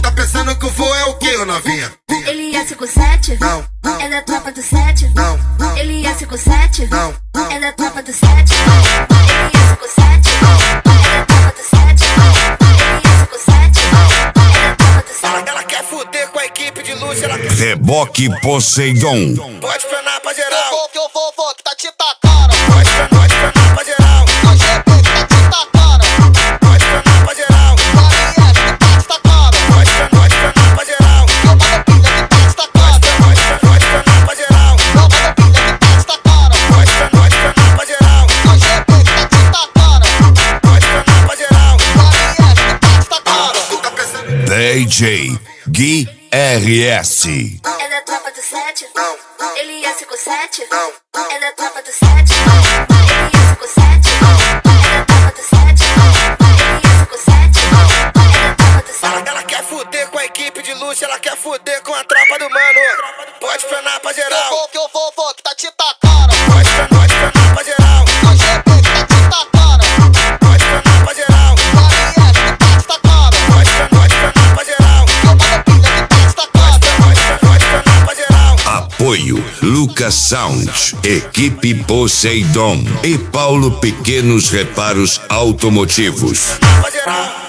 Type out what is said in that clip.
tá pensando que o voo é o que, ô novinha? Ele é 57? Não. É da tropa do 7? Não. Ele é 57? Não. É da tropa do 7? Ele é 57? É da tropa do 7? Ele é 57? É da tropa do 7? Ela quer fuder com a equipe de luxo, ela quer... Reboque Poseidon. Pode frenar pra geral. Que eu vou, que tá te tacando. Pode frenar pra geral. O GP que tá te tacando. Pode frenar pra geral. O AMF que tá te tacando. Pode frenar pra geral. E o Badopilha que tá te tacando. Pode frenar pra geral. E o Badopilha que tá te tacando. Pode frenar pra geral. O GP que tá te tacando. Pode frenar pra geral. O AMF que tá te tacando. Tu tá pensando... DJ Gui RS. É da tropa do 7? Não. Ele é 57? Não. É da tropa do 7? Ele é 57? É da tropa do 7? Ele é 57? É da tropa do 7? Ela quer fuder com a equipe de luxo, ela quer fuder com a tropa do mano. Pode frenar pra geral. Que eu vou, que tá te tacando. Pode frenar pra geral. O GP que tá te tacando. Pode frenar pra geral. O AMF que tá te tacando. Pode frenar pra geral. E o Badopilha que tá te tacando. Pode frenar pra geral. Apoio Lucas Sound, Equipe Poseidon e Paulo Pequenos Reparos Automotivos. Pra geral.